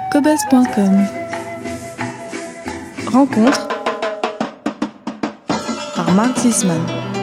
Cobuzz.com. Rencontre par Mark Zisman.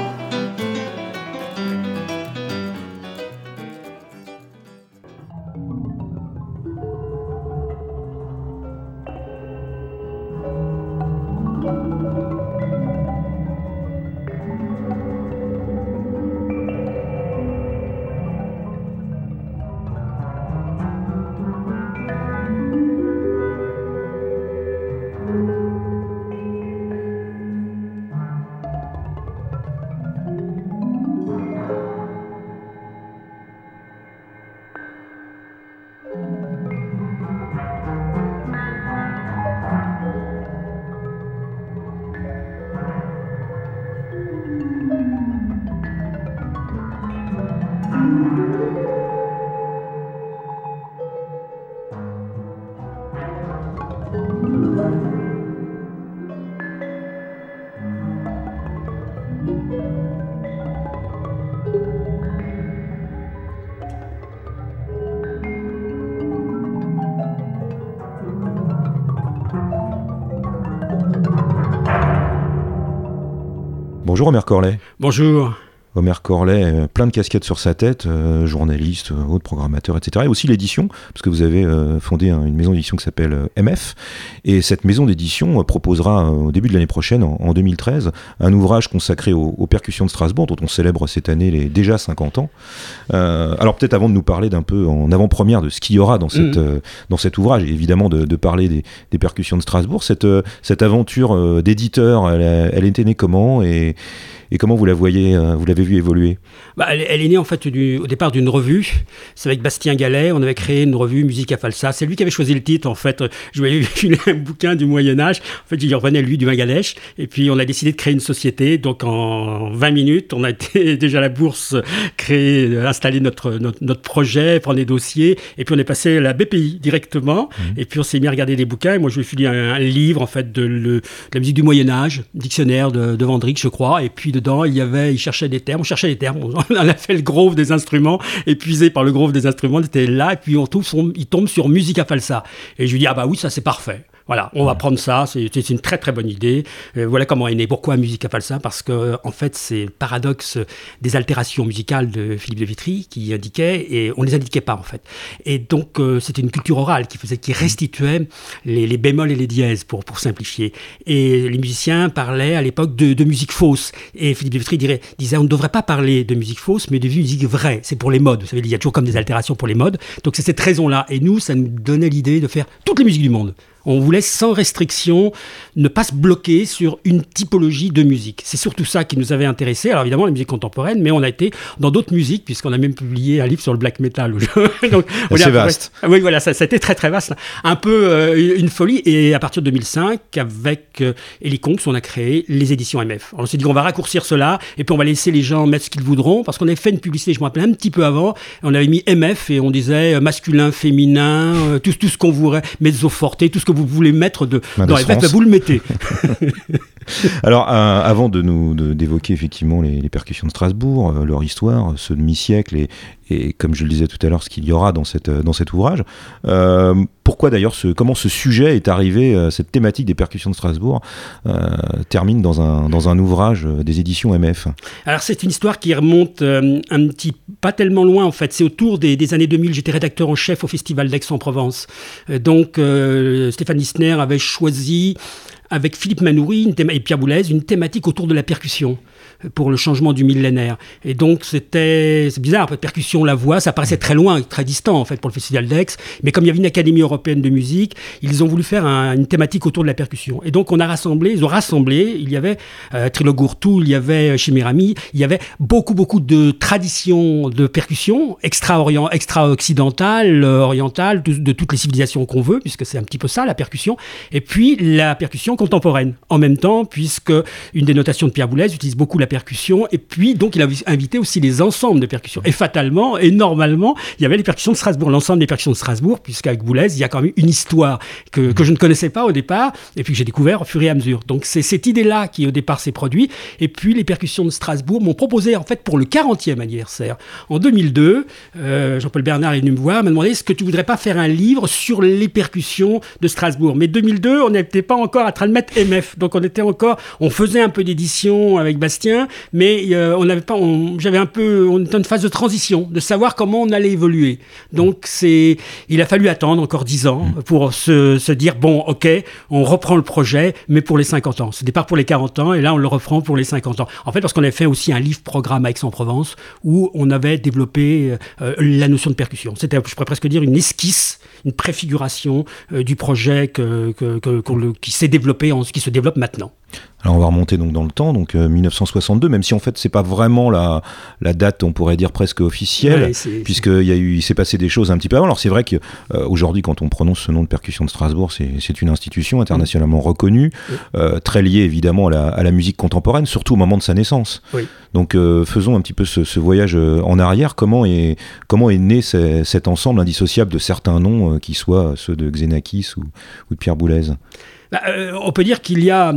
Bonjour Omer Corlet. Bonjour. Omer Corlet, plein de casquettes sur sa tête, journaliste, autre programmateur, etc. Et aussi l'édition, parce que vous avez fondé une maison d'édition qui s'appelle MF. Et cette maison d'édition proposera au début de l'année prochaine, en 2013, un ouvrage consacré aux percussions de Strasbourg, dont on célèbre cette année les déjà 50 ans. Alors peut-être avant de nous parler d'un peu en avant-première de ce qu'il y aura dans cet ouvrage, et évidemment de parler des percussions de Strasbourg, cette aventure d'éditeur, elle était née comment et comment vous la voyez, vous l'avez vu évoluer? Elle est née en fait au départ d'une revue. C'est avec Bastien Gallet, on avait créé une revue Musica Falsa. C'est lui qui avait choisi le titre en fait. Je lui avais filé un bouquin du Moyen-Âge. En fait, j'y revenais lui du Bangladesh. Et puis on a décidé de créer une société. Donc en 20 minutes, on a été déjà à la bourse, installer notre projet, prendre les dossiers. Et puis on est passé à la BPI directement. Et puis on s'est mis à regarder des bouquins. Et moi je lui ai filé un livre en fait de la musique du Moyen-Âge, dictionnaire de Vandrick, je crois. Et puis dedans, il cherchait des termes. On cherchait des termes. On a fait le grove des instruments, épuisé par le grove des instruments. Il était là, et puis il tombe sur Musica Falsa. Et je lui dis, oui, ça c'est parfait. Voilà, on va prendre ça, c'est une très très bonne idée. Voilà comment est né. Pourquoi Musica Falsa? Parce que en fait, c'est le paradoxe des altérations musicales de Philippe de Vitry qui indiquait, et on ne les indiquait pas en fait. Et donc, c'était une culture orale qui restituait les bémols et les dièses pour simplifier. Et les musiciens parlaient à l'époque de musique fausse. Et Philippe de Vitry disait, on ne devrait pas parler de musique fausse, mais de musique vraie. C'est pour les modes. Vous savez, il y a toujours comme des altérations pour les modes. Donc, c'est cette raison-là. Et nous, ça nous donnait l'idée de faire toutes les musiques du monde. On voulait sans restriction ne pas se bloquer sur une typologie de musique. C'est surtout ça qui nous avait intéressés. Alors évidemment, la musique contemporaine, mais on a été dans d'autres musiques, puisqu'on a même publié un livre sur le black metal. Donc, c'est vaste. Oui, voilà, ça a été très très vaste. Un peu une folie. Et à partir de 2005, avec Elie Kongs, on a créé les éditions MF. Alors, on s'est dit qu'on va raccourcir cela, et puis on va laisser les gens mettre ce qu'ils voudront, parce qu'on avait fait une publicité, je me rappelle un petit peu avant, on avait mis MF, et on disait masculin, féminin, tout ce qu'on voudrait, mezzo forte, tout ce que vous voulez mettre dans les fêtes, vous le mettez. Alors, avant d'évoquer effectivement les percussions de Strasbourg, leur histoire, ce demi-siècle, et comme je le disais tout à l'heure, ce qu'il y aura dans cet ouvrage, pourquoi d'ailleurs, comment ce sujet est arrivé, cette thématique des percussions de Strasbourg, termine dans un ouvrage des éditions MF? Alors, c'est une histoire qui remonte pas tellement loin en fait. C'est autour des années 2000, j'étais rédacteur en chef au Festival d'Aix-en-Provence. Donc, Stéphane Lissner avait choisi, avec Philippe Manoury et Pierre Boulez, une thématique autour de la percussion pour le changement du millénaire. Et donc, c'est bizarre, percussion, la voix, ça paraissait très loin, très distant, en fait, pour le Festival d'Aix. Mais comme il y avait une Académie européenne de musique, ils ont voulu faire une thématique autour de la percussion. Et donc, ils ont rassemblé, il y avait Trilo Gurtu, il y avait Chimirami, il y avait beaucoup de traditions de percussion, extra-occidentales, orientales, de toutes les civilisations qu'on veut, puisque c'est un petit peu ça, la percussion. Et puis, la percussion percussion contemporaine en même temps, puisque une des notations de Pierre Boulez utilise beaucoup la percussion, et puis donc il a invité aussi les ensembles de percussions. Et fatalement, et normalement, il y avait les percussions de Strasbourg, l'ensemble des percussions de Strasbourg, puisqu'avec Boulez, il y a quand même une histoire que je ne connaissais pas au départ, et puis que j'ai découvert au fur et à mesure. Donc c'est cette idée-là qui au départ s'est produite, et puis les percussions de Strasbourg m'ont proposé en fait pour le 40e anniversaire. En 2002, Jean-Paul Bernard est venu me voir, m'a demandé est-ce que tu voudrais pas faire un livre sur les percussions de Strasbourg. Mais 2002, on n'était pas encore en train de mettre MF, donc on faisait un peu d'édition avec Bastien, mais on était en phase de transition, de savoir comment on allait évoluer. Donc il a fallu attendre encore 10 ans pour se dire bon, ok, on reprend le projet, mais pour les 50 ans. C'est départ pour les 40 ans, et là on le reprend pour les 50 ans. En fait, parce qu'on avait fait aussi un livre-programme à Aix-en-Provence où on avait développé la notion de percussion. C'était, je pourrais presque dire, une esquisse, une préfiguration du projet qui s'est développé, qui se développe maintenant. Alors on va remonter donc dans le temps, donc 1962, même si en fait c'est pas vraiment la date, on pourrait dire presque officielle, puisqu'il s'est passé des choses un petit peu avant. Alors c'est vrai que aujourd'hui, quand on prononce ce nom de percussion de Strasbourg, c'est une institution internationalement reconnue, très liée évidemment à la musique contemporaine, surtout au moment de sa naissance. Oui. Donc faisons un petit peu ce voyage en arrière. Comment est né cet ensemble indissociable de certains noms, qui soient ceux de Xenakis ou de Pierre Boulez? On peut dire qu'il y a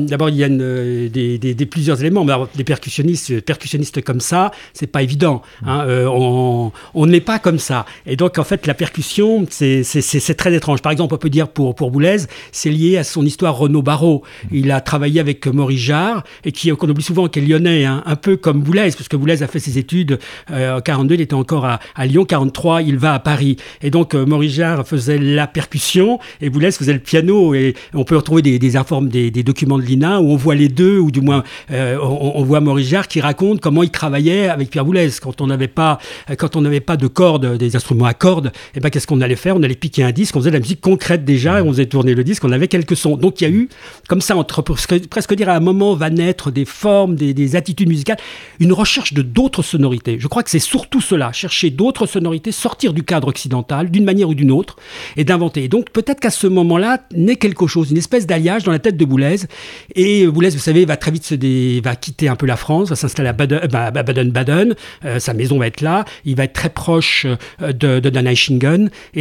plusieurs éléments. Des percussionnistes comme ça, c'est pas évident. Hein. On n'est pas comme ça. Et donc, en fait, la percussion, c'est très étrange. Par exemple, on peut dire pour Boulez, c'est lié à son histoire Renaud-Barrault. Il a travaillé avec Maurice Jarre, et qu'on oublie souvent, qui est lyonnais, hein, un peu comme Boulez, parce que Boulez a fait ses études en 42, il était encore à Lyon, 43, il va à Paris. Et donc, Maurice Jarre faisait la percussion, et Boulez faisait le piano. Et on peut retrouver des documents de l'INA où on voit les deux, ou du moins on voit Maurice Jarre qui raconte comment il travaillait avec Pierre Boulez. Quand on n'avait pas de cordes, des instruments à cordes, et ben qu'est-ce qu'on allait faire? On allait piquer un disque, on faisait de la musique concrète déjà, et on faisait tourner le disque, on avait quelques sons. Donc il y a eu, comme ça, presque dire à un moment va naître des formes, des attitudes musicales, une recherche de d'autres sonorités. Je crois que c'est surtout cela, chercher d'autres sonorités, sortir du cadre occidental d'une manière ou d'une autre, et d'inventer. Et donc peut-être qu'à ce moment-là naît quelque chose, une espèce d'alliage dans la tête de Boulez. Et Boulez, vous savez, va très vite va quitter un peu la France, va s'installer à Baden-Baden. Sa maison va être là. Il va être très proche de Nijmegen. Et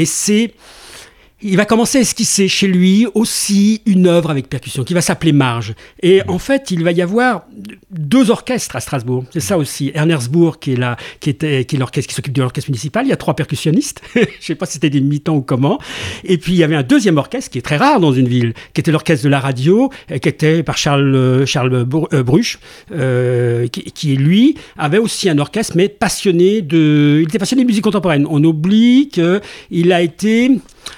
il va commencer à esquisser chez lui aussi une œuvre avec percussion qui va s'appeler Marge. Et en fait, il va y avoir 2 orchestres à Strasbourg. C'est ça aussi. Ernersbourg, qui est l'orchestre qui s'occupe de l'orchestre municipal. Il y a 3 percussionnistes. Je ne sais pas si c'était des mi-temps ou comment. Et puis, il y avait un deuxième orchestre qui est très rare dans une ville, qui était l'orchestre de la radio, qui était par Charles Bruch, qui lui avait aussi un orchestre, mais il était passionné de musique contemporaine. On oublie qu'il a été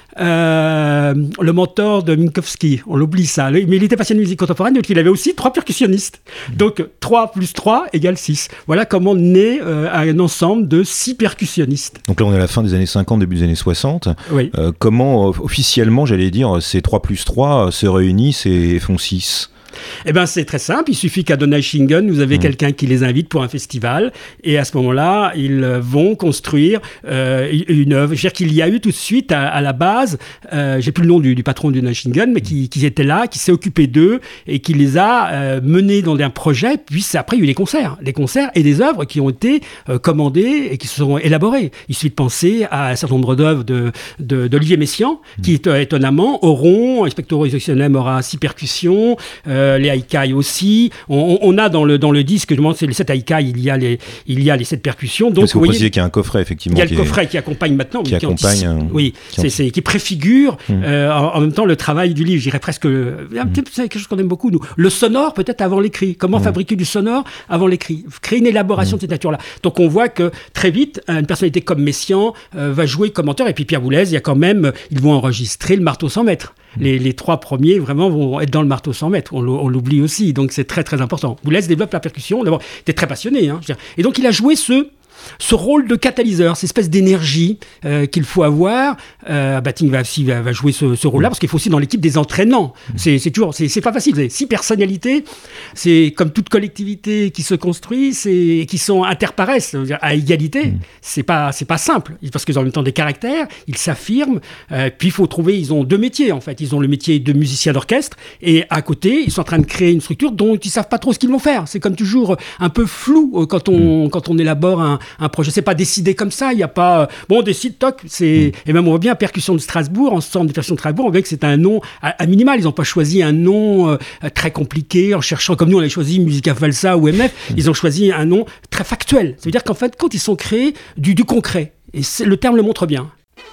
le mentor de Minkowski, on l'oublie ça, mais il était passionné de musique contemporaine, donc il avait aussi 3 percussionnistes. Donc 3 plus 3 égale 6. Voilà comment naît un ensemble de 6 percussionnistes. Donc là on est à la fin des années 50, début des années 60. Oui. Comment officiellement, j'allais dire, ces 3 plus 3 se réunissent et font 6? Eh bien, c'est très simple. Il suffit qu'à Donaueschingen, vous avez quelqu'un qui les invite pour un festival. Et à ce moment-là, ils vont construire une œuvre. Je veux dire qu'il y a eu tout de suite, à la base, j'ai plus le nom du patron de Donaueschingen, mais qui était là, qui s'est occupé d'eux et qui les a menés dans un projet. Puis après, il y a eu des concerts et des œuvres qui ont été commandées et qui se sont élaborées. Il suffit de penser à un certain nombre d'œuvres d'Olivier Messiaen, qui étonnamment auront, Inspectoro Exceptionem aura 6 percussions, les haïkai aussi. On a dans le disque, je me demande, c'est les 7 haïkai, il y a les 7 percussions. Donc, parce que vous précisez qu'il y a un coffret, effectivement. Il y a le coffret qui accompagne maintenant. Qui préfigure en même temps le travail du livre. Je dirais presque, c'est quelque chose qu'on aime beaucoup, nous. Le sonore, peut-être avant l'écrit. Comment fabriquer du sonore avant l'écrit? Créer une élaboration de cette nature-là. Donc on voit que très vite, une personnalité comme Messiaen va jouer comme auteur. Et puis Pierre Boulez, ils vont enregistrer le marteau 100 mètres. Les 3 premiers vraiment vont être dans le marteau 100 mètres. On l'oublie aussi, donc c'est très très important. Boulez développe la percussion. D'abord, il était très passionné, hein, et donc il a joué ce rôle de catalyseur, cette espèce d'énergie qu'il faut avoir. Batting va jouer ce rôle-là, parce qu'il faut aussi dans l'équipe des entraînants. C'est pas facile. C'est 6 personnalités. C'est comme toute collectivité qui se construit, et qui sont interparesses à égalité. C'est pas simple, parce qu'ils ont en même temps des caractères, ils s'affirment. Puis il faut trouver, ils ont 2 métiers en fait. Ils ont le métier de musicien d'orchestre, et à côté, ils sont en train de créer une structure dont ils savent pas trop ce qu'ils vont faire. C'est comme toujours un peu flou quand on élabore un projet. C'est pas décidé comme ça. Il y a pas on décide toc. Et même on voit bien Percussion de Strasbourg, ensemble de Percussion de Strasbourg. On voit que c'est un nom à minimal. Ils n'ont pas choisi un nom très compliqué en cherchant comme nous on a choisi Musica Falsa ou MF. Ils ont choisi un nom très factuel. Ça veut dire qu'en fait, quand ils sont créés du concret, et le terme le montre bien.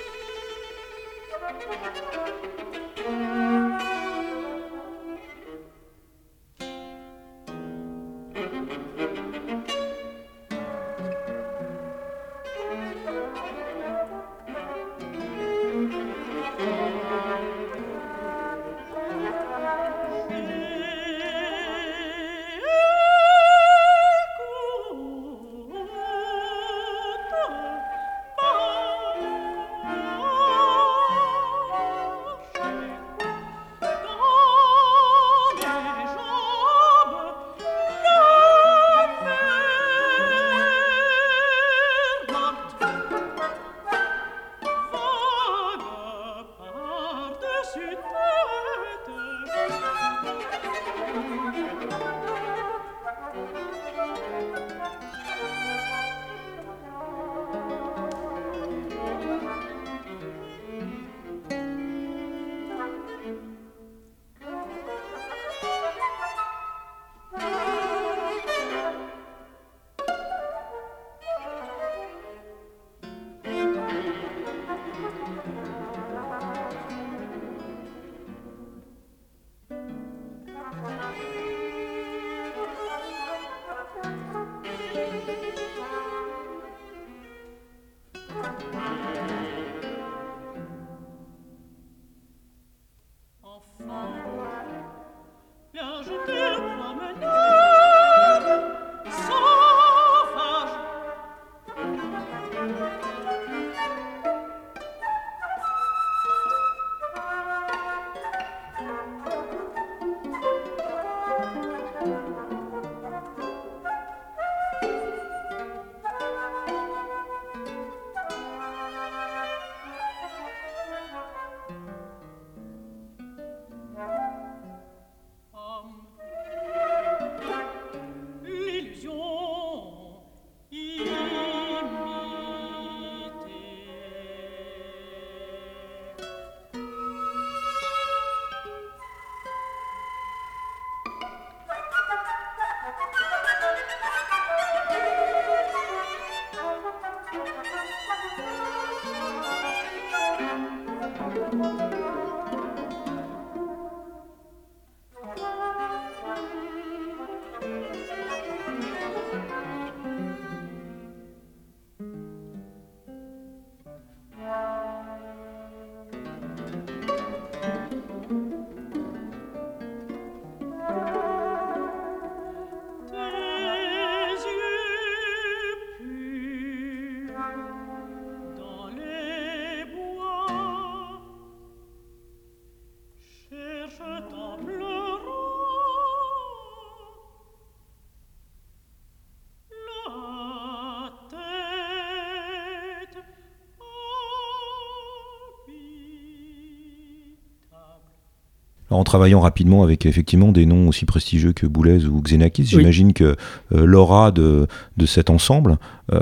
En travaillant rapidement avec effectivement des noms aussi prestigieux que Boulez ou Xenakis, j'imagine que l'aura de cet ensemble,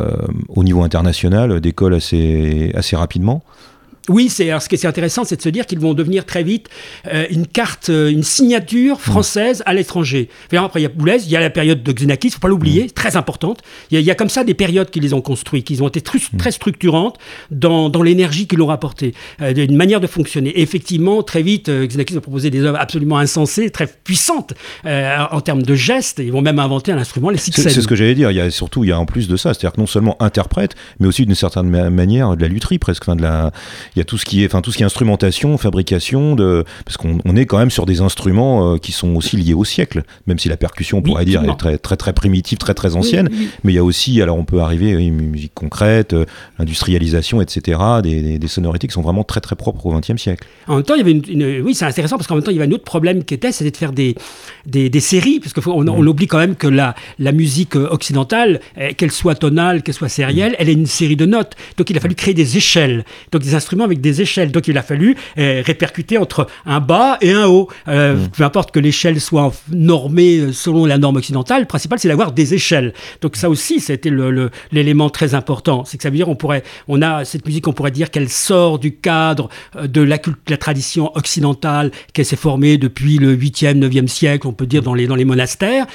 au niveau international, décolle assez rapidement. Oui, ce qui est intéressant, c'est de se dire qu'ils vont devenir très vite une carte, une signature française à l'étranger. Après, il y a Boulez, il y a la période de Xenakis, il ne faut pas l'oublier, très importante. Il y a comme ça des périodes qui les ont construites, qui ont été très structurantes dans l'énergie qu'ils ont apportée, une manière de fonctionner. Et effectivement, très vite, Xenakis a proposé des œuvres absolument insensées, très puissantes en termes de gestes. Ils vont même inventer un instrument, les sixels. C'est ce que j'allais dire. Il y a en plus de ça, c'est-à-dire que non seulement interprète, mais aussi d'une certaine manière de la lutherie presque, il y a tout ce qui est instrumentation, fabrication, parce qu'on est quand même sur des instruments qui sont aussi liés au siècle, même si la percussion, on pourrait dire, est très, très, très primitive, très, très ancienne, mais il y a aussi, alors on peut arriver à une musique concrète, l'industrialisation, etc., des sonorités qui sont vraiment très, très propres au XXe siècle. En même temps, il y avait oui, c'est intéressant, parce qu'en même temps, il y avait un autre problème c'était de faire des séries, parce qu'on oublie quand même que la musique occidentale, qu'elle soit tonale, qu'elle soit sérielle, elle est une série de notes. Donc il a fallu créer des échelles, donc des instruments avec des échelles. Donc il a fallu répercuter entre un bas et un haut. Peu importe que l'échelle soit normée selon la norme occidentale, le principal c'est d'avoir des échelles. Donc ça aussi, c'était l'élément très important. C'est que ça veut dire on a cette musique, on pourrait dire qu'elle sort du cadre de la tradition occidentale, qu'elle s'est formée depuis le 8e, 9e siècle, on peut dire dans les monastères,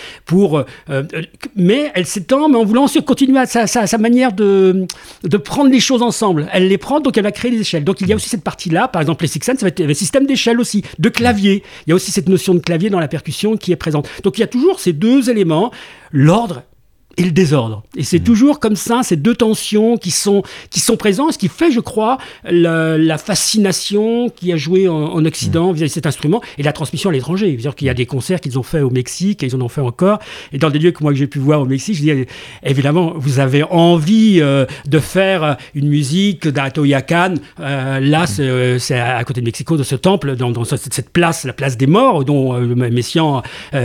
mais elle s'étend, mais en voulant continuer à sa manière de prendre les choses ensemble. Elle les prend, donc elle va créer des échelles. Donc il y a aussi cette partie-là, par exemple les Six Sense, ça va être un système d'échelles aussi, de clavier. Il y a aussi cette notion de clavier dans la percussion qui est présente. Donc il y a toujours ces deux éléments, l'ordre et le désordre. Et c'est toujours comme ça, ces deux tensions qui sont présentes, ce qui fait, je crois, la fascination qui a joué en Occident vis-à-vis de cet instrument et la transmission à l'étranger. C'est-à-dire qu'il y a des concerts qu'ils ont fait au Mexique et ils en ont fait encore. Et dans des lieux que j'ai pu voir au Mexique, je dis, évidemment, vous avez envie de faire une musique d'Atoyacan. Là, c'est à côté de Mexico, de ce temple, dans cette place, la place des morts, dont Messiaen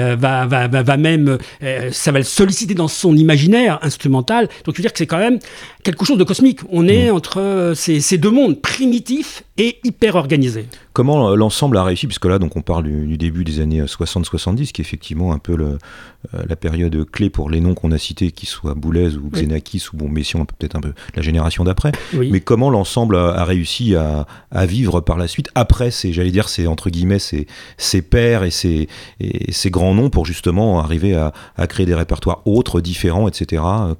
va même, ça va le solliciter dans son imaginaire instrumental. Donc je veux dire que c'est quand même quelque chose de cosmique. On est entre ces deux mondes, primitifs et hyper organisés. Comment l'ensemble a réussi, puisque là donc on parle du début des années 60-70, qui est effectivement un peu la période clé pour les noms qu'on a cités, qu'ils soient Boulez ou Xenakis ou Messiaen, peut-être un peu la génération d'après. Oui. Mais comment l'ensemble a réussi à vivre par la suite après c'est entre guillemets ces pairs et ces grands noms pour justement arriver à créer des répertoires autres, différents, etc.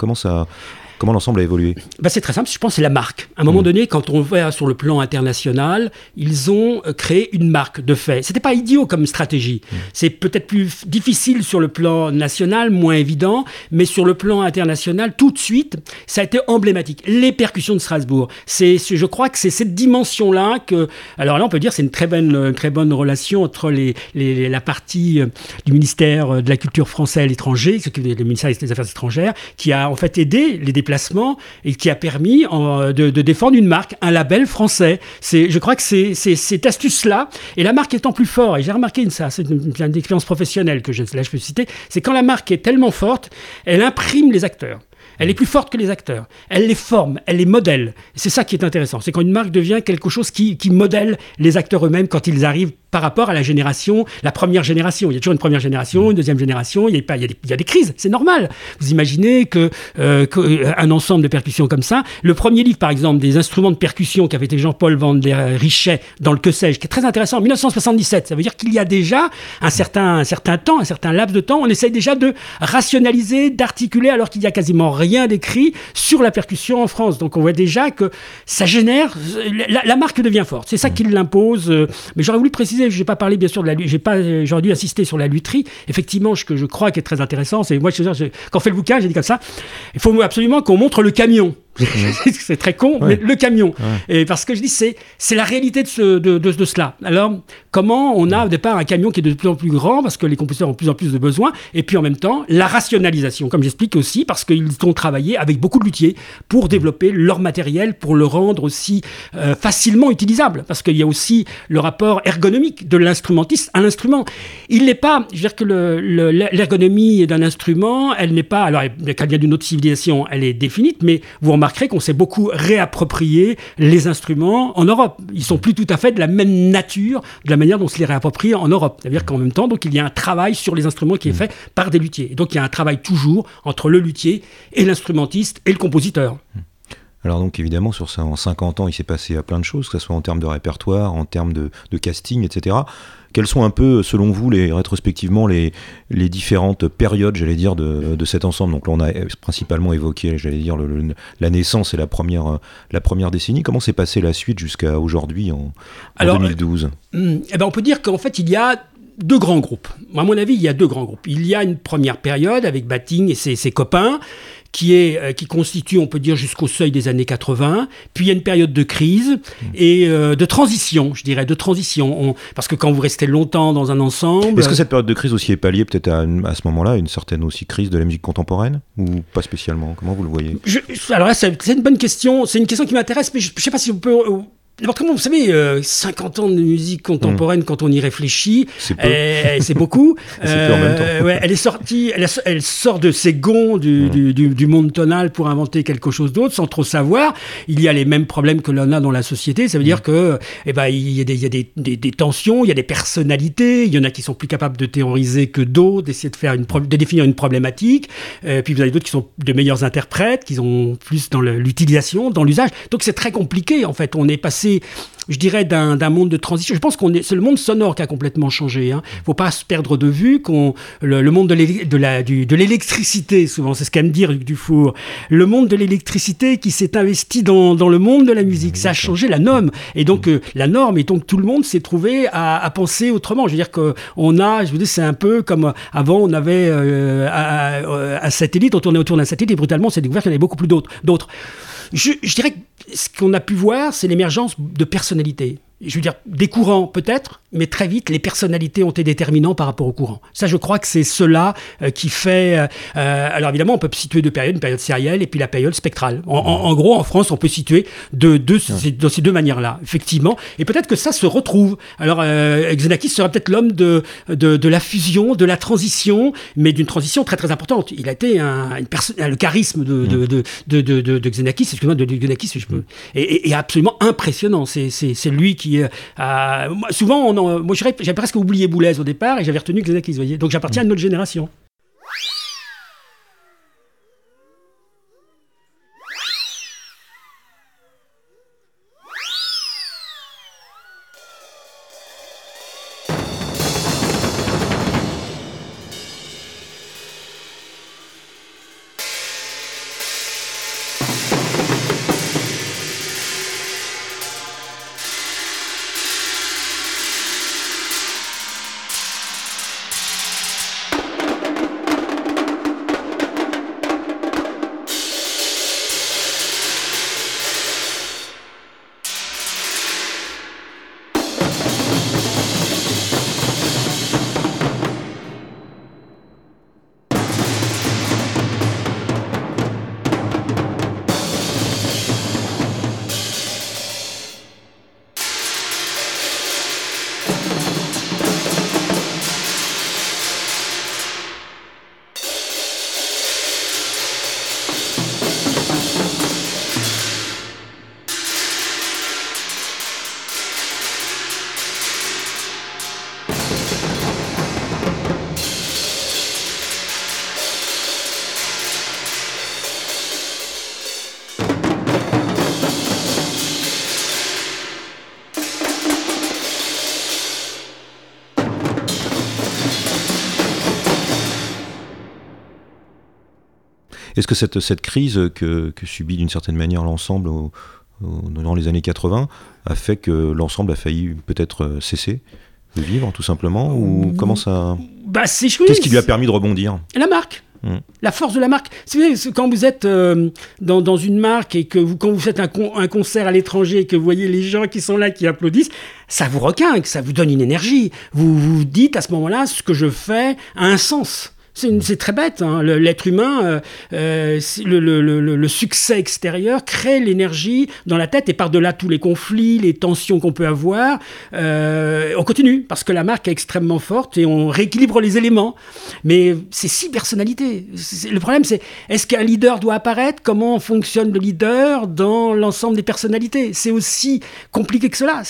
Comment l'ensemble a évolué ? C'est très simple, je pense que c'est la marque. À un moment donné, quand on va sur le plan international, ils ont créé une marque de fait. C'était pas idiot comme stratégie. C'est peut-être plus difficile sur le plan national, moins évident, mais sur le plan international, tout de suite, ça a été emblématique. Les percussions de Strasbourg. Je crois que c'est cette dimension-là que... Alors là, on peut dire que c'est une très bonne relation entre la partie du ministère de la Culture français à l'étranger, le ministère des Affaires étrangères, qui a en fait aidé les déplacements et qui a permis de défendre une marque, un label français. Je crois que c'est cette astuce-là, et la marque étant plus forte, et j'ai remarqué ça, c'est une expérience professionnelle que je peux citer, c'est quand la marque est tellement forte, elle imprime les acteurs. Elle est plus forte que les acteurs. Elle les forme, elle les modèle. C'est ça qui est intéressant. C'est quand une marque devient quelque chose qui modèle les acteurs eux-mêmes quand ils arrivent par rapport à la première génération. Il y a toujours une première génération, une deuxième génération, il y a des crises, c'est normal. Vous imaginez qu'un ensemble de percussions comme ça, le premier livre par exemple des instruments de percussion qu'avait été Jean-Paul Van der Richet dans le Que sais-je, qui est très intéressant, en 1977, ça veut dire qu'il y a déjà un certain temps, un certain laps de temps, on essaye déjà de rationaliser, d'articuler, alors qu'il n'y a quasiment rien d'écrit sur la percussion en France. Donc on voit déjà que ça génère, la marque devient forte, c'est ça qui l'impose. Mais j'aurais voulu préciser, je n'ai pas parlé bien sûr de la lutherie, j'aurais dû insister sur la lutherie. Effectivement, ce que je crois qui est très intéressant, c'est moi, quand on fait le bouquin, j'ai dit comme ça, il faut absolument qu'on montre le camion. C'est très con, mais le camion. Et parce que je dis, c'est la réalité de cela. Alors, comment on a au départ un camion qui est de plus en plus grand, parce que les compositeurs ont de plus en plus de besoins, et puis en même temps, la rationalisation, comme j'explique aussi, parce qu'ils ont travaillé avec beaucoup de luthiers pour développer leur matériel, pour le rendre aussi facilement utilisable, parce qu'il y a aussi le rapport ergonomique de l'instrumentiste à l'instrument. Il n'est pas, je veux dire que l'ergonomie d'un instrument, elle n'est pas, alors qu'elle vient d'une autre civilisation, elle est définie, mais vous remarquerez qu'on s'est beaucoup réapproprié les instruments en Europe. Ils sont plus tout à fait de la même nature, de la manière dont on se les réapproprie en Europe. C'est-à-dire qu'en même temps, donc, il y a un travail sur les instruments qui est fait par des luthiers. Et donc, il y a un travail toujours entre le luthier et l'instrumentiste et le compositeur. Alors donc évidemment, en 50 ans, il s'est passé plein de choses, que ce soit en termes de répertoire, en termes de casting, etc. Quelles sont un peu, selon vous, rétrospectivement, les différentes périodes, j'allais dire, de cet ensemble ? Donc là, on a principalement évoqué, j'allais dire, la naissance et la première décennie. Comment s'est passée la suite jusqu'à aujourd'hui, en 2012 ? On peut dire qu'en fait, il y a deux grands groupes. À mon avis, il y a deux grands groupes. Il y a une première période avec Batting et ses copains, qui constitue, on peut dire, jusqu'au seuil des années 80. Puis il y a une période de crise et de transition, je dirais, parce que quand vous restez longtemps dans un ensemble... Est-ce que cette période de crise aussi est palliée peut-être à ce moment-là, une certaine aussi crise de la musique contemporaine, ou pas spécialement? Comment vous le voyez? Alors là, c'est une bonne question. C'est une question qui m'intéresse, mais je ne sais pas si vous pouvez... D'abord, comment vous savez, 50 ans de musique contemporaine, quand on y réfléchit, c'est beaucoup. C'est peu en même temps. Ouais, elle sort de ses gonds du monde tonal pour inventer quelque chose d'autre, sans trop savoir. Il y a les mêmes problèmes que l'on a dans la société. Ça veut dire que, il y a des tensions, il y a des personnalités. Il y en a qui sont plus capables de théoriser que d'autres, d'essayer de définir une problématique. Puis vous avez d'autres qui sont de meilleurs interprètes, qui sont plus dans l'utilisation, dans l'usage. Donc c'est très compliqué, en fait. On est passé, je dirais, d'un monde de transition. Je pense c'est le monde sonore qui a complètement changé. Il ne faut pas se perdre de vue le monde de l'électricité, souvent, c'est ce qu'aime dire Luc Dufour. Le monde de l'électricité qui s'est investi dans le monde de la musique. Ça a changé la norme. Et donc, la norme, et donc tout le monde s'est trouvé à penser autrement. Je veux dire c'est un peu comme avant, on avait un satellite, on tournait autour d'un satellite et brutalement, on s'est découvert qu'il y en avait beaucoup plus d'autres. Je dirais que ce qu'on a pu voir, c'est l'émergence de personnalités. Je veux dire, des courants peut-être, mais très vite, les personnalités ont été déterminantes par rapport aux courants. Ça, je crois que c'est cela qui fait... alors évidemment, on peut situer deux périodes, une période sérielle et puis la période spectrale. En gros, en France, on peut situer dans ces deux manières-là, effectivement. Et peut-être que ça se retrouve. Alors, Xenakis sera peut-être l'homme de la fusion, de la transition, mais d'une transition très très importante. Il a été le charisme de Xenakis, excusez-moi, de Xenakis, si je peux, est absolument impressionnant. C'est lui qui... souvent, moi j'avais presque oublié Boulez au départ et j'avais retenu Xenakis, vous voyez. Donc j'appartiens à une autre génération. Est-ce que cette crise que subit d'une certaine manière l'ensemble dans les années 80 a fait que l'ensemble a failli peut-être cesser de vivre, tout simplement, ou comment ça... Qu'est-ce qui lui a permis de rebondir? La marque. La force de la marque. C'est quand vous êtes dans une marque et que quand vous faites un concert à l'étranger et que vous voyez les gens qui sont là, qui applaudissent, ça vous requinque, ça vous donne une énergie. Vous vous dites à ce moment-là, ce que je fais a un sens. C'est très bête, hein. L'être humain, le succès extérieur crée l'énergie dans la tête, et par-delà tous les conflits, les tensions qu'on peut avoir, on continue parce que la marque est extrêmement forte et on rééquilibre les éléments. Mais c'est 6 personnalités. Le problème, c'est est-ce qu'un leader doit apparaître? Comment fonctionne le leader dans l'ensemble des personnalités? C'est aussi compliqué que cela.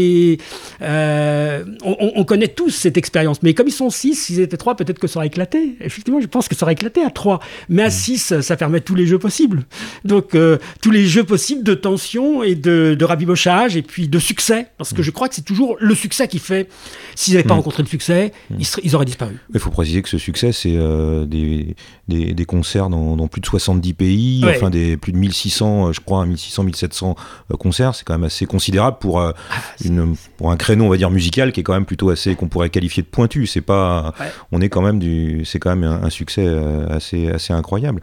On connaît tous cette expérience, mais comme ils sont 6, s'ils étaient 3, peut-être que ça aurait éclaté. Effectivement, je pense que ça aurait éclaté à 3. Mais à 6, ça permet tous les jeux possibles. Donc, tous les jeux possibles de tension et de rabibochage et puis de succès. Parce que je crois que c'est toujours le succès qui fait... S'ils n'avaient pas rencontré le succès, ils auraient disparu. Il faut préciser que ce succès, c'est des concerts dans plus de 70 pays, ouais. Enfin plus de 1600, je crois, 1600, 1700 concerts. C'est quand même assez considérable pour un créneau, on va dire, musical qui est quand même plutôt assez, qu'on pourrait qualifier de pointu. C'est pas... Ouais. On est quand même c'est quand même un succès assez incroyable.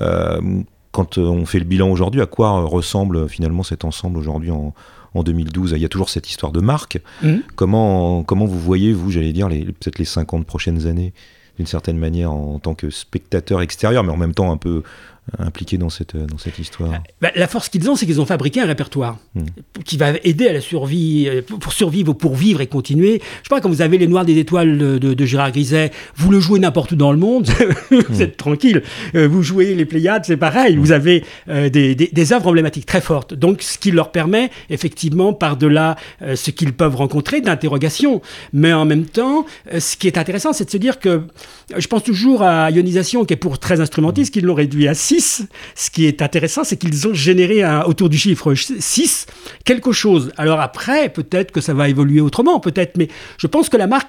Quand on fait le bilan aujourd'hui, à quoi ressemble finalement cet ensemble aujourd'hui en 2012? Il y a toujours cette histoire de marque. Comment vous voyez, vous, j'allais dire, peut-être les 50 prochaines années, d'une certaine manière, en tant que spectateur extérieur, mais en même temps un peu impliqué dans cette histoire? La force qu'ils ont, c'est qu'ils ont fabriqué un répertoire qui va aider à la survie, pour survivre, pour vivre et continuer. Je sais pas, quand vous avez Les Noirs des Étoiles de Gérard Griset, vous le jouez n'importe où dans le monde, vous êtes tranquille. Vous jouez les Pléiades, c'est pareil. Vous avez des œuvres emblématiques très fortes. Donc, ce qui leur permet, effectivement, par-delà ce qu'ils peuvent rencontrer, d'interrogation. Mais en même temps, ce qui est intéressant, c'est de se dire que, je pense toujours à Ionisation, qui est pour très instrumentiste, qu'ils l'ont réduit à 6. Ce qui est intéressant, c'est qu'ils ont généré autour du chiffre 6 quelque chose. Alors après, peut-être que ça va évoluer autrement, peut-être, mais je pense que la marque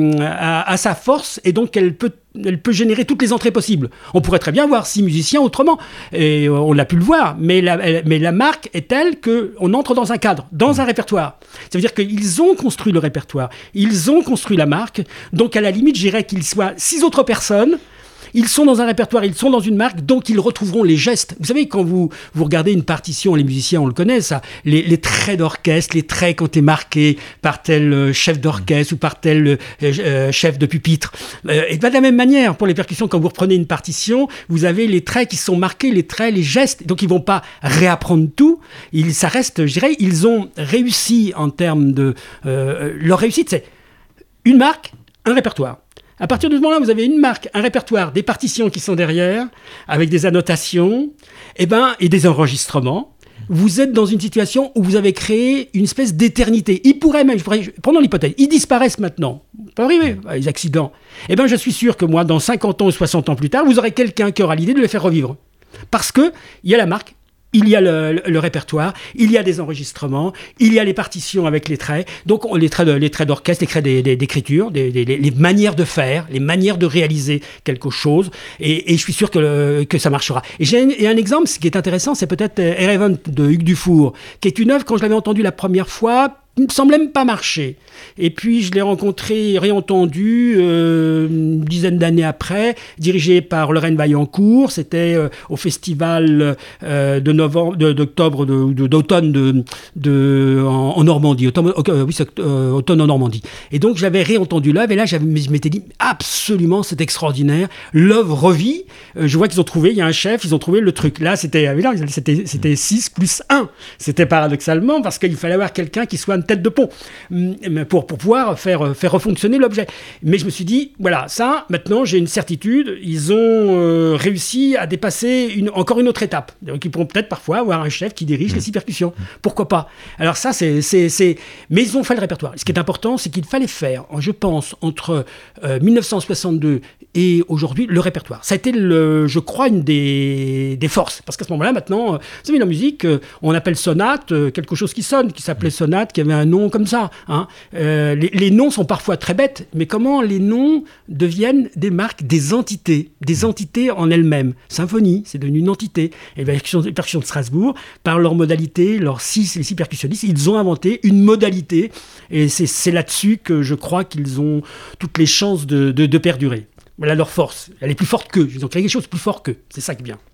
a sa force et donc elle peut générer toutes les entrées possibles. On pourrait très bien voir 6 musiciens autrement, et on l'a pu le voir, mais la marque est telle qu'on entre dans un cadre, dans un répertoire. Ça veut dire qu'ils ont construit le répertoire, ils ont construit la marque, donc à la limite, je dirais qu'ils soient 6 autres personnes. Ils sont dans un répertoire, ils sont dans une marque, donc ils retrouveront les gestes. Vous savez, quand vous regardez une partition, les musiciens, on le connaît, ça, les traits d'orchestre, les traits quand t'es marqué par tel chef d'orchestre ou par tel chef de pupitre. Et de la même manière, pour les percussions, quand vous reprenez une partition, vous avez les traits qui sont marqués, les traits, les gestes. Donc ils vont pas réapprendre tout. Ça reste, je dirais, ils ont réussi en termes de... leur réussite, c'est une marque, un répertoire. À partir de ce moment-là, vous avez une marque, un répertoire, des partitions qui sont derrière, avec des annotations, et des enregistrements. Vous êtes dans une situation où vous avez créé une espèce d'éternité. Prenons l'hypothèse, ils disparaissent maintenant. Ça peut arriver, les accidents. Je suis sûr que moi, dans 50 ans ou 60 ans plus tard, vous aurez quelqu'un qui aura l'idée de les faire revivre. Parce qu'il y a la marque, il y a le répertoire, il y a des enregistrements, il y a les partitions avec les traits, donc les traits d'orchestre, les traits d'écriture, les manières de faire, les manières de réaliser quelque chose, et je suis sûr que ça marchera. Et un exemple, ce qui est intéressant, c'est peut-être Heaven de Hugues Dufour, qui est une œuvre, quand je l'avais entendue la première fois, il ne me semblait même pas marcher. Et puis, je l'ai rencontré, réentendu, une dizaine d'années après, dirigé par Lorraine Vaillancourt. C'était au festival d'octobre, d'automne en Normandie. Automne en Normandie. Et donc, j'avais réentendu l'œuvre, et là, je m'étais dit, absolument, c'est extraordinaire. L'œuvre revit. Je vois qu'ils ont trouvé, il y a un chef, ils ont trouvé le truc. Là, c'était 6 plus 1. C'était paradoxalement, parce qu'il fallait avoir quelqu'un qui soit tête de pont pour pouvoir faire refonctionner l'objet. Mais je me suis dit, voilà, ça, maintenant, j'ai une certitude, ils ont réussi à dépasser encore une autre étape. Donc, ils pourront peut-être parfois avoir un chef qui dirige les 6 percussions. Pourquoi pas? Alors ça, mais ils ont fait le répertoire. Ce qui est important, c'est qu'il fallait faire, je pense, entre 1962 et aujourd'hui, le répertoire. Ça a été, je crois, une des forces. Parce qu'à ce moment-là, maintenant, vous savez, la musique, on appelle sonate quelque chose qui sonne, qui s'appelait sonate, qui avait un nom comme ça. Les noms sont parfois très bêtes, mais comment les noms deviennent des marques, des entités en elles-mêmes. Symphonie, c'est devenu une entité. Et les percussions de Strasbourg, par leur modalité, les 6 percussionnistes, ils ont inventé une modalité, et c'est là-dessus que je crois qu'ils ont toutes les chances de perdurer. Voilà leur force. Elle est plus forte qu'eux. Ils ont créé quelque chose de plus fort qu'eux. C'est ça qui est bien.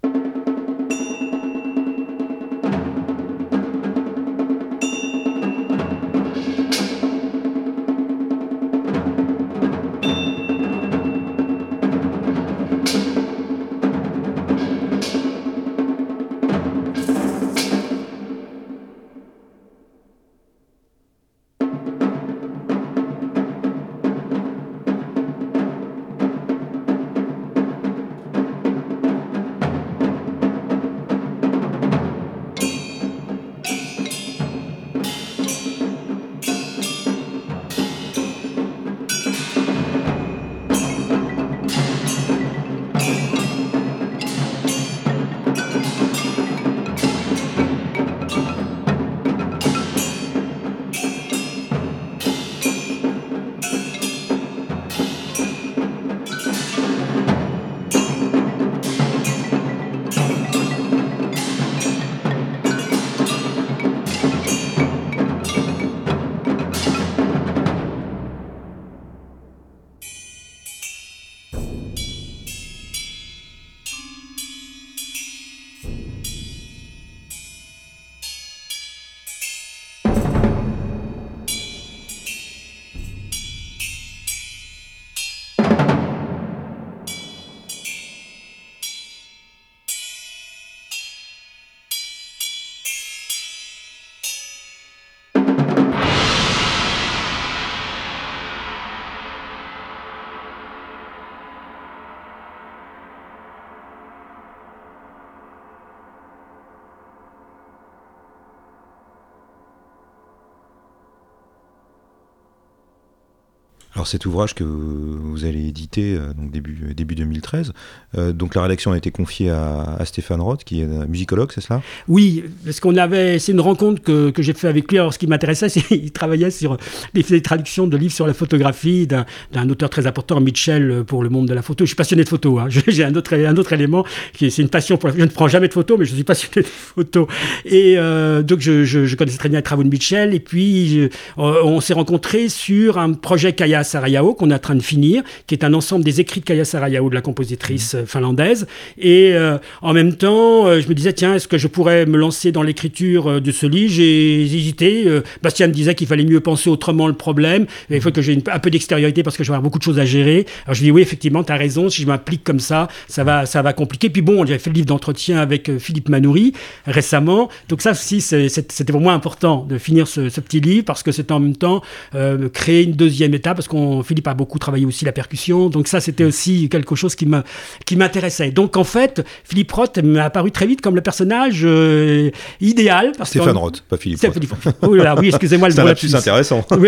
Alors cet ouvrage que vous allez éditer donc début 2013, donc la rédaction a été confiée à Stéphane Roth, qui est un musicologue, c'est cela ? Oui, parce c'est une rencontre que j'ai fait avec lui. Alors ce qui m'intéressait, c'est qu'il travaillait sur des traductions de livres sur la photographie d'un auteur très important, Mitchell, pour le monde de la photo. Je suis passionné de photo, hein. J'ai un autre élément, c'est une passion je ne prends jamais de photos, mais je suis passionné de photos. Et donc je connaissais très bien les travaux de Mitchell, et puis on s'est rencontrés sur un projet Kaija Saarajao qu'on est en train de finir, qui est un ensemble des écrits de Kaija Saarajao, de la compositrice finlandaise. Et en même temps, je me disais, tiens, est-ce que je pourrais me lancer dans l'écriture de ce livre ? J'ai hésité. Bastien me disait qu'il fallait mieux penser autrement le problème. Il faut que j'ai un peu d'extériorité parce que je vais avoir beaucoup de choses à gérer. Alors je dis, oui, effectivement, tu as raison. Si je m'implique comme ça va compliquer. Puis bon, j'avais fait le livre d'entretien avec Philippe Manoury récemment. Donc ça aussi, c'était pour moi important de finir ce petit livre parce que c'était en même temps créer une deuxième étape parce Philippe a beaucoup travaillé aussi la percussion, donc ça c'était aussi quelque chose qui m'intéressait. Donc en fait, Philippe Roth m'a apparu très vite comme le personnage idéal. Stéphane Roth, pas Philippe Roth. Oui, excusez-moi. C'est un lapsus intéressant. Oui,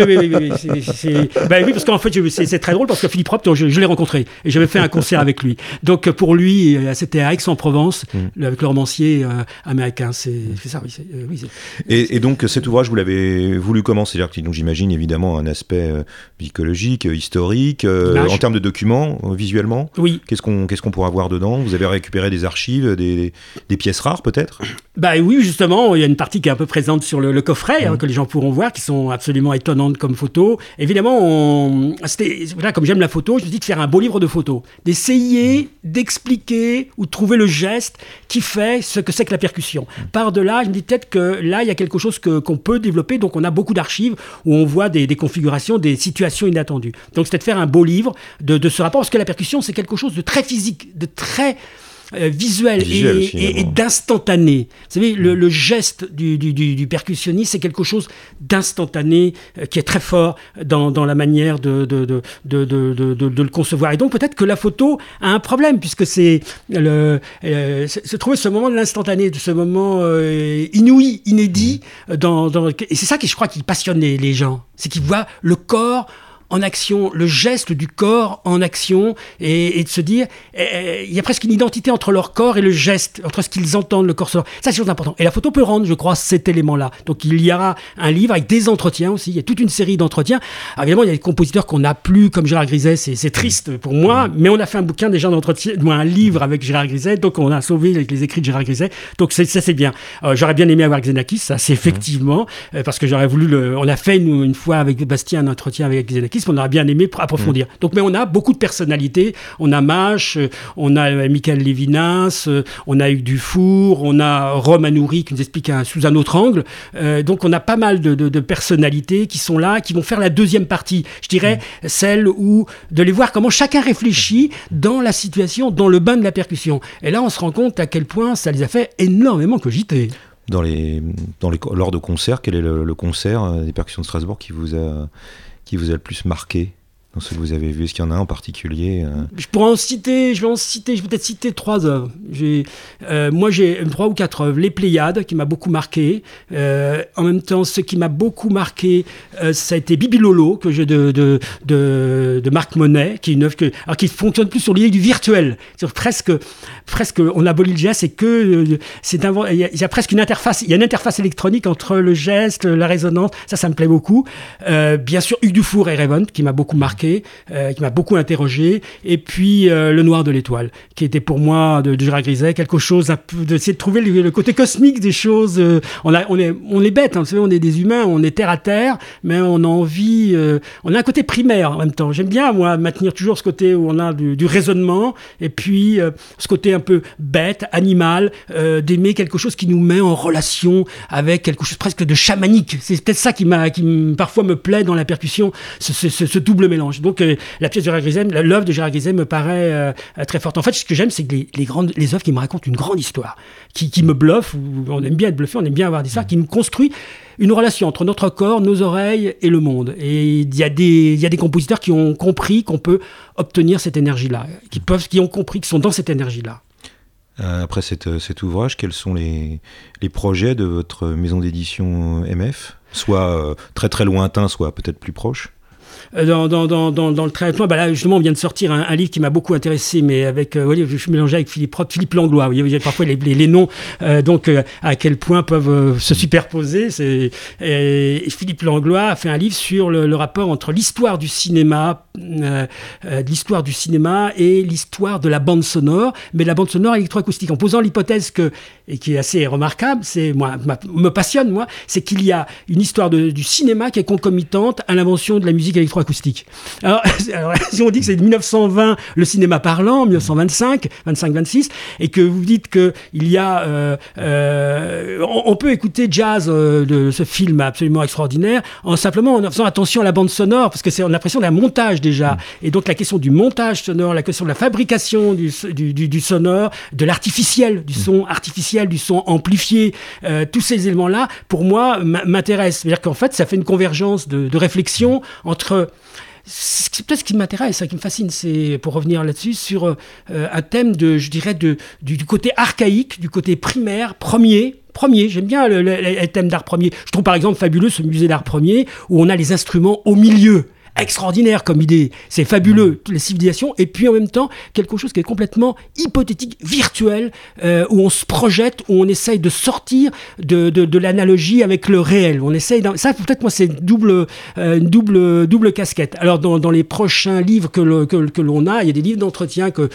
oui, parce qu'en fait c'est très drôle parce que Philippe Roth, je l'ai rencontré et j'avais fait un concert avec lui. Donc pour lui, c'était à Aix-en-Provence avec le romancier américain. C'est ça, oui. Et donc cet ouvrage, vous l'avez voulu comment ? C'est-à-dire que donc, j'imagine évidemment un aspect psychologique, historique, en termes de documents, visuellement. Oui. Qu'est-ce qu'on pourra voir dedans ? Vous avez récupéré des archives, des pièces rares peut-être ? Oui, justement, il y a une partie qui est un peu présente sur le coffret, que les gens pourront voir, qui sont absolument étonnantes comme photos. Évidemment, comme j'aime la photo, je me dis de faire un beau livre de photos, d'essayer d'expliquer ou de trouver le geste qui fait ce que c'est que la percussion. Par-delà, je me dis peut-être que là, il y a quelque chose qu'on peut développer, donc on a beaucoup d'archives où on voit des configurations, des situations inattendues. Donc c'était de faire un beau livre de ce rapport, parce que la percussion, c'est quelque chose de très physique, de très visuel et d'instantané. Vous savez, le geste du percussionniste, c'est quelque chose d'instantané qui est très fort dans la manière de le concevoir. Et donc peut-être que la photo a un problème, puisque c'est se trouver ce moment de l'instantané, de ce moment inouï, inédit, et c'est ça je crois qui passionne les gens. C'est qu'ils voient le corps en action, le geste du corps en action, et de se dire, il y a presque une identité entre leur corps et le geste, entre ce qu'ils entendent, le corps sonore. Ça, c'est chose important. Et la photo peut rendre, je crois, cet élément-là. Donc, il y aura un livre avec des entretiens aussi. Il y a toute une série d'entretiens. Alors, évidemment, il y a des compositeurs qu'on n'a plus, comme Gérard Griset. C'est triste pour moi, mais on a fait un bouquin déjà d'entretien, un livre avec Gérard Griset. Donc, on a sauvé les écrits de Gérard Griset. Donc, ça, c'est bien. J'aurais bien aimé avoir Xenakis, ça, c'est effectivement, parce que j'aurais voulu on a fait une fois avec Bastien un entretien avec Xenakis. On aurait bien aimé approfondir. Donc, mais on a beaucoup de personnalités. On a Mâche, on a Michael Lévinas, on a Hugues Dufour, on a Rome Manoury qui nous explique sous un autre angle. Donc, on a pas mal de personnalités qui sont là, qui vont faire la deuxième partie. Je dirais celle où de les voir comment chacun réfléchit dans la situation, dans le bain de la percussion. Et là, on se rend compte à quel point ça les a fait énormément cogiter. Lors de concerts, quel est le concert des percussions de Strasbourg qui vous a le plus marqué dans ce que vous avez vu? Est-ce qu'il y en a un en particulier Je vais peut-être citer 3 œuvres. Moi, j'ai 3 ou 4 œuvres. Les Pléiades, qui m'a beaucoup marqué. En même temps, ce qui m'a beaucoup marqué, ça a été Bibi Lolo, que j'ai de Marc Monet, qui est une œuvre qui fonctionne plus sur l'idée du virtuel. Presque, on abolit le geste et que il y a presque une interface. Il y a une interface électronique entre le geste, la résonance. Ça me plaît beaucoup. Bien sûr, Hugues Dufour et Revent, qui m'a beaucoup marqué. Qui m'a beaucoup interrogé, et puis Le Noir de l'Étoile, qui était pour moi de Gérard Griset quelque chose d'essayer de trouver le côté cosmique des choses. On est bête, vous savez, on est des humains, on est terre à terre, mais on a envie, on a un côté primaire en même temps. J'aime bien moi maintenir toujours ce côté où on a du raisonnement, et puis ce côté un peu bête, animal, d'aimer quelque chose qui nous met en relation avec quelque chose presque de chamanique. C'est peut-être ça qui parfois me plaît dans la percussion, ce double mélange. Donc la pièce de Gérard Griset, l'œuvre de Gérard Griset me paraît très forte. En fait, ce que j'aime, c'est que les œuvres qui me racontent une grande histoire, qui me bluffent. On aime bien être bluffé, on aime bien avoir des histoires qui me construisent une relation entre notre corps, nos oreilles et le monde. Et il y a des compositeurs qui ont compris qu'on peut obtenir cette énergie-là, qui ont compris qu'ils sont dans cette énergie-là. Après cet ouvrage, quels sont les projets de votre maison d'édition MF, soit très très lointains, soit peut-être plus proches? dans le traitement, là justement on vient de sortir un livre qui m'a beaucoup intéressé, mais avec je suis mélangé avec Philippe Langlois. Vous voyez, parfois les noms à quel point peuvent se superposer. Et Philippe Langlois a fait un livre sur le rapport entre l'histoire du cinéma, et l'histoire de la bande sonore, mais la bande sonore électroacoustique, en posant l'hypothèse et qui est assez remarquable, me passionne moi, c'est qu'il y a une histoire du cinéma qui est concomitante à l'invention de la musique électroacoustique. Alors si on dit que c'est de 1920 le cinéma parlant, 1925, 25-26, et que vous dites que il y a on peut écouter jazz de ce film absolument extraordinaire en faisant attention à la bande sonore, parce que on a l'impression d'un montage déjà, et donc la question du montage sonore, la question de la fabrication du sonore, de l'artificiel, du son artificiel, du son amplifié, tous ces éléments-là, pour moi, m'intéressent. C'est-à-dire qu'en fait, ça fait une convergence de réflexion entre... C'est peut-être ce qui m'intéresse, ça qui me fascine, c'est, pour revenir là-dessus, sur un thème du côté archaïque, du côté primaire, premier. J'aime bien les thèmes d'art premier. Je trouve par exemple fabuleux ce musée d'art premier où on a les instruments au milieu. Extraordinaire comme idée, c'est fabuleux, toutes les civilisations, et puis en même temps quelque chose qui est complètement hypothétique, virtuel, où on se projette, où on essaye de sortir de l'analogie avec le réel. On essaye ça, peut-être moi c'est une double casquette. Alors dans les prochains livres que l'on a, il y a des livres d'entretien que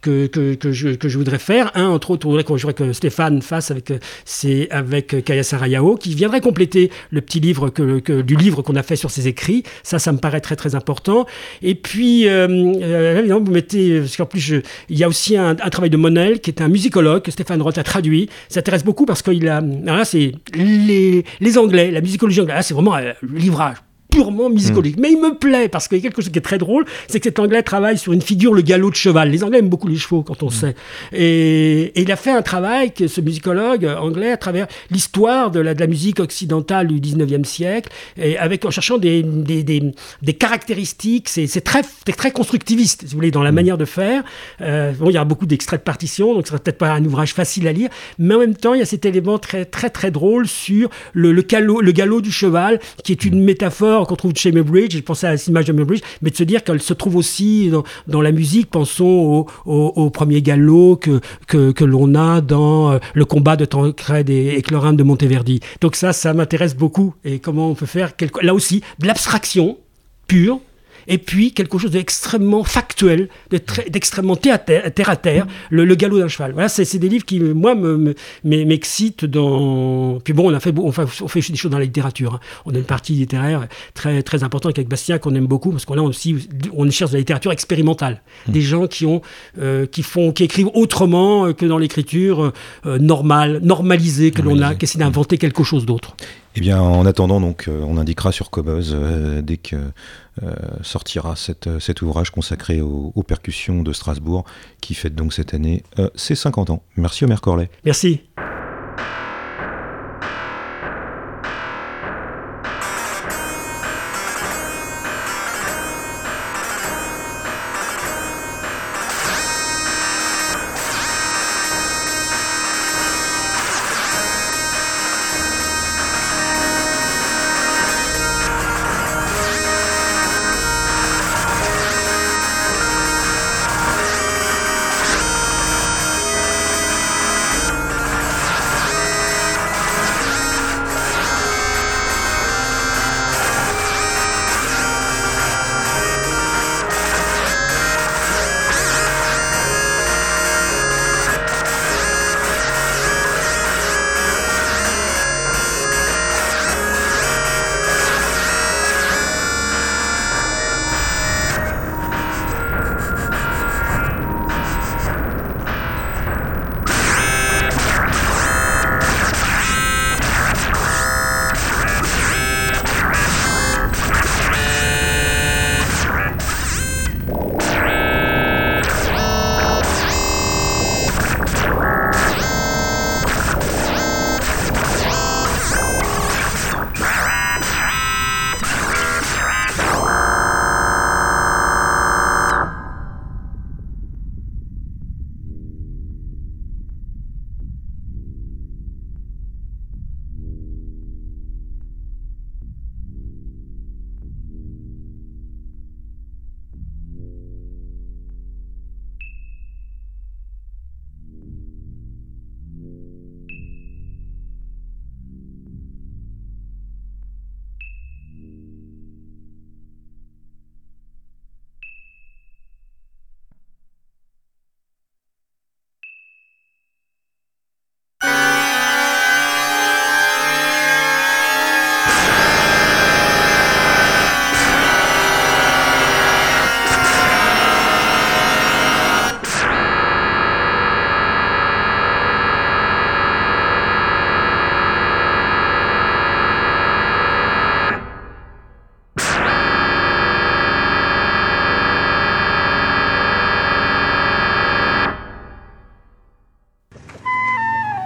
je voudrais faire. Entre autres, je voudrais que Stéphane fasse avec Kaya Sarayao, qui viendrait compléter le petit livre du livre qu'on a fait sur ses écrits. Ça me paraît très très important. Et puis évidemment, vous mettez, parce qu'en plus il y a aussi un travail de Monel, qui est un musicologue que Stéphane Roth a traduit. Ça intéresse beaucoup parce que là c'est les Anglais, la musicologie anglaise. Là, c'est vraiment un livrage purement musicologique. Mais il me plaît, parce qu'il y a quelque chose qui est très drôle, c'est que cet Anglais travaille sur une figure, le galop de cheval. Les Anglais aiment beaucoup les chevaux, quand on sait. Et il a fait un travail, ce musicologue anglais, à travers l'histoire de la musique occidentale du 19e siècle, et en cherchant des caractéristiques. C'est très constructiviste, si vous voulez, dans la manière de faire. Il y a beaucoup d'extraits de partitions, donc ce serait peut-être pas un ouvrage facile à lire, mais en même temps, il y a cet élément très, très, très drôle sur le galop du cheval, qui est une métaphore qu'on trouve chez Muybridge. Je pensais à cette image de Muybridge, mais de se dire qu'elle se trouve aussi dans la musique. Pensons au premier galop que l'on a dans le combat de Tancrède et Clorinde de Monteverdi. Donc ça m'intéresse beaucoup. Et comment on peut faire, là aussi, de l'abstraction pure, et puis quelque chose d'extrêmement factuel, d'extrêmement terre à terre, le galop d'un cheval. Voilà, c'est des livres qui, moi, m'excitent dans... Puis bon, on fait des choses dans la littérature. Hein. On a une partie littéraire très, très importante avec Bastien, qu'on aime beaucoup, parce qu'on a aussi, on cherche de la littérature expérimentale. Des gens qui écrivent autrement que dans l'écriture normalisée que l'on a, qui essaie d'inventer quelque chose d'autre. Eh bien, en attendant, donc, on indiquera sur Cobuzz dès que sortira cet ouvrage consacré aux percussions de Strasbourg, qui fête donc cette année ses 50 ans. Merci Omer Corlet. Merci.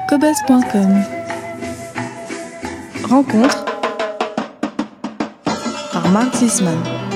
Cobuzz.com. Rencontre par Mark Zisman.